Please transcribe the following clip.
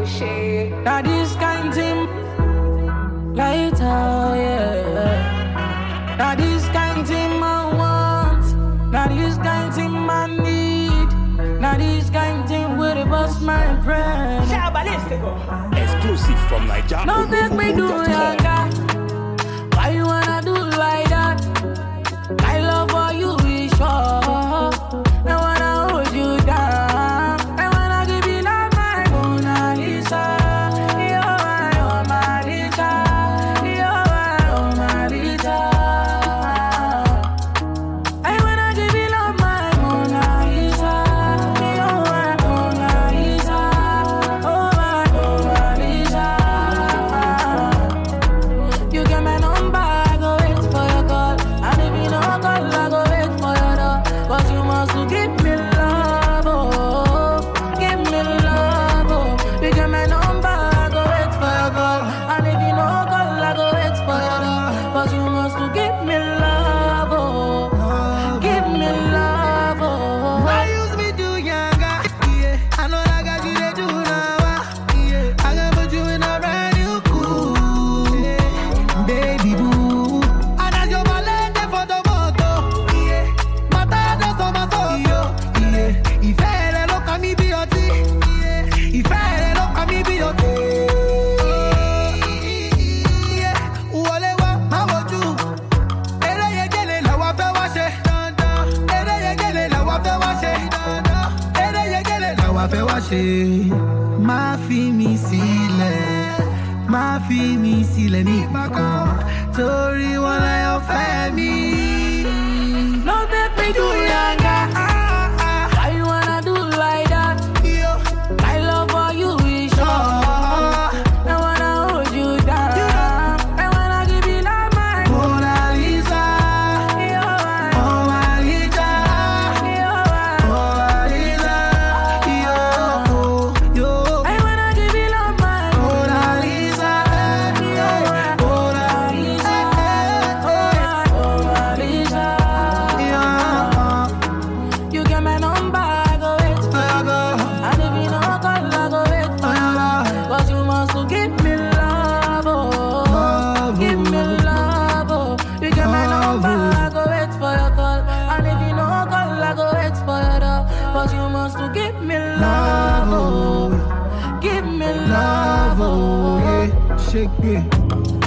shit. Now this kind thing, lighter, yeah. Now this kind thing I want. Now this kind thing I need. Now this kind thing with the bust my brain. Exclusive from Nigeria. Don't make me do younger. Why you wanna do like that? My love for you is sure. I wanna hold you down. I wanna give you like my Mona Lisa. You're my Mona Lisa. You're my Mona Lisa. I wanna give you like my Mona Lisa. You're my Mona Lisa. Oh my Mona Lisa. You get my number, I go wait for your call. And if you don't call, I go wait for your door. Cause you must to give me love, oh. Give me love, oh. You get my number, I go wait for your call. And if you don't call, I go wait for your door. Cause you must to give me love, oh. Give me love, oh. Why use me do younger? Yeah, I know I got you to do now. Yeah, I can put you in a brand new cool. Yeah, baby boo. And as your ballet for the moto. Yeah, mata does on my soul. Yeah, if I look at me be your tea. Yeah, if I look at me be your tea. Yeah, wole wa ma woju. Ere ye gele la wa fe wa se. Ere ye gele la wa fe wa se. Ere ye gele la wa fe wa se. Má fi mi sílẹ̀, má fi mi sílẹ̀ nígbà kan. Torí wọn láyọ̀ fẹ́ mi. Don't make me do younger. Why you wanna do like that? Yo, My love for you is sure. I wanna hold you down. I wanna give you like my Mona Lisa, You're my Mona Lisa, You're my Mona Lisa, yo. I wanna give you like my Mona Lisa, Mona Lisa, Mona Lisa. You get my number, I go wait for you. And if you don't call, I go wait for you. Cause you must to give me love, oh. Give me love, oh. You get my number, I go wait for your call. And if you don't call, I go wait for your door. Cause you must to give me love, oh. Give me love, Love, oh. oh, yeah, shake me.